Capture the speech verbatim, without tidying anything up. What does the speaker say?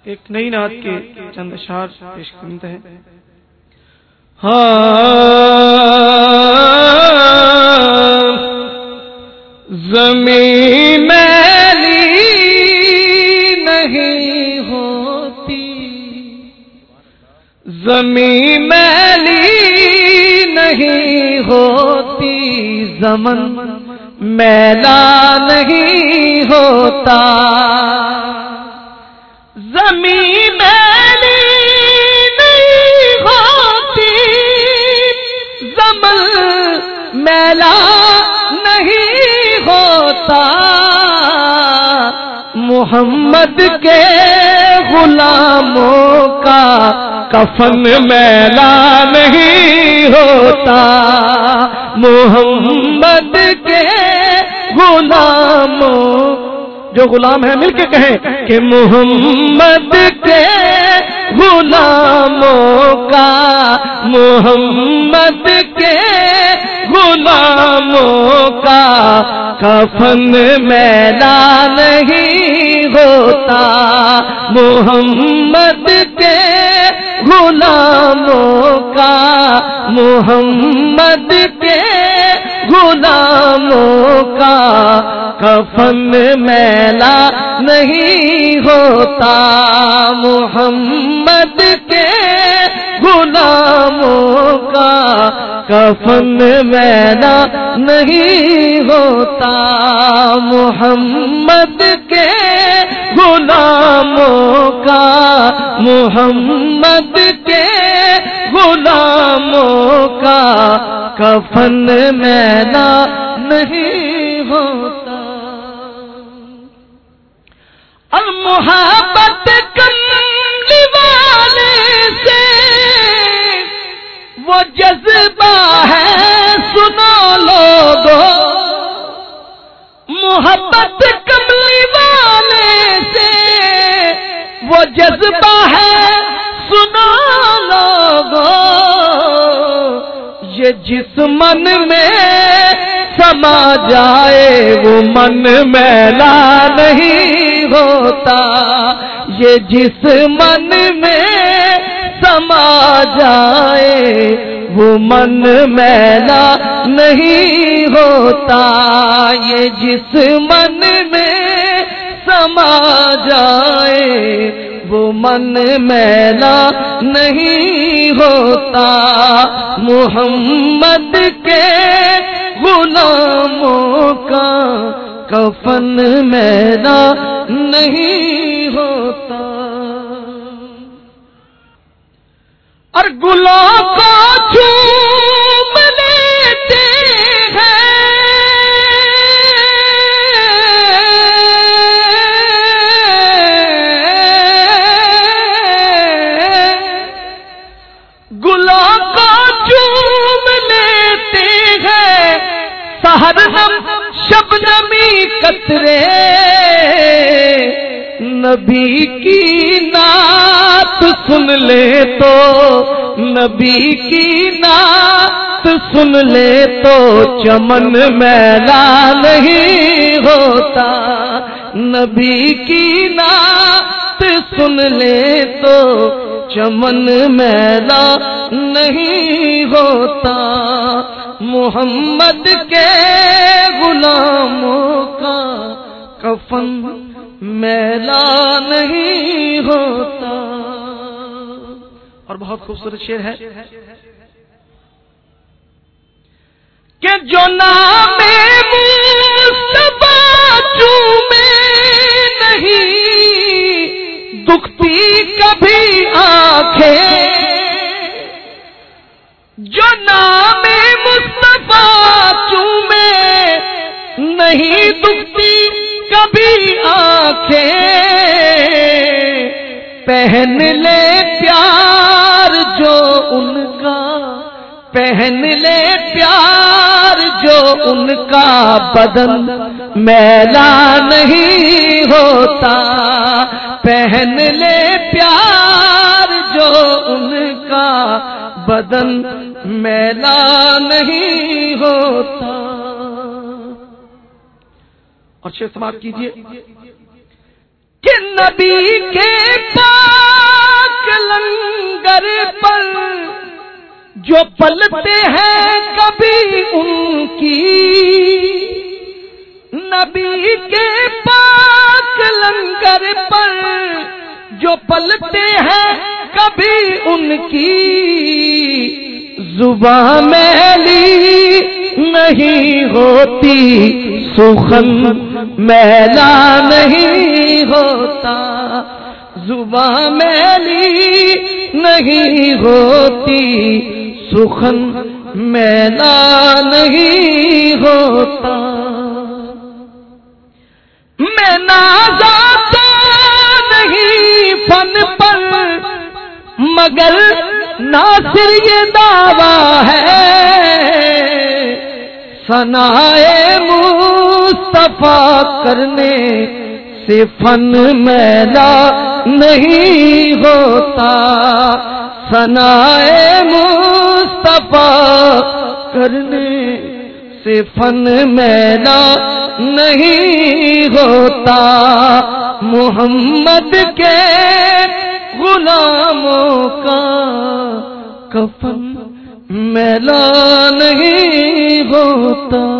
ایک نئی نعت کے چند اشعار پیش کرتے ہیں. ہاں زمین میلی نہیں ہوتی، زمین میلی نہیں ہوتی، زمن میلا نہیں ہوتا. زمین میلی نہیں ہوتی، زمن میلا نہیں ہوتا. محمد کے غلاموں کا کفن میلا نہیں ہوتا. محمد کے غلاموں، جو غلام ہیں مل کے کہیں کہ محمد کے غلاموں کا، محمد کے غلاموں کا کفن میلا نہیں ہوتا. محمد کے غلاموں کا، محمد کے غلاموں کا کفن میلا نہیں ہوتا. محمد کے غلاموں کا کفن میلا نہیں ہوتا. محمد کے غلاموں کا، محمد کے غلاموں کا کفن میلا نہیں ہوتا. المحبت کملی والے سے وہ جذبہ ہے سنو لوگو، محبت کملی والے سے وہ جذبہ ہے سنو لوگو. یہ جس من میں سما جائے وہ من میلا نہیں ہوتا. یہ جس من میں سما جائے وہ من میلا نہیں ہوتا. یہ جس من میں سما جائے وہ من میلا نہیں ہوتا. محمد کے غلاموں کا کفن میلا نہیں ہوتا. اور گلوں کو چوم لیتے ہیں، گلوں کو چوم لیتے ہیں، سحر نم شبنمی قطرے نبی کی نعت سن لے تو، نبی کی نعت سن لے تو چمن میلا نہیں ہوتا. نبی کی نعت سن لے تو چمن میلا نہیں ہوتا. محمد کے غلاموں کا کفن میلا نہیں ہوتا. اور بہت خوبصورت شعر ہے کہ جو نام مصطفیٰ چومے نہیں دکھتی کبھی آنکھیں، جو نام مصطفیٰ چومے نہیں دکھتی کبھی آنکھیں. پہن لے پیار جو ان کا، پہن لے پیار جو ان کا بدن میلا نہیں ہوتا. پہن لے پیار جو ان کا بدن میلا نہیں ہوتا. اور شعر سماعت کیجیے کہ نبی کے پاس جو پلتے ہیں کبھی ان کی نبی کے پاک لنگر پر، جو پلتے ہیں کبھی ان کی زبان میلی نہیں ہوتی، سخن میلا نہیں ہوتا، زبان میلی نہیں ہوتی، سخن میلا نہیں ہوتا۔ میں نازا تو نہیں فن پر، مگر ناصر یہ دعویٰ ہے، ثنائے مصطفیٰ کرنے سے فن میلا نہیں ہوتا، ثنائے مصطفیٰ کرنے سے فن میلا نہیں ہوتا، محمد کے غلاموں کا کفن میلا نہیں ہوتا۔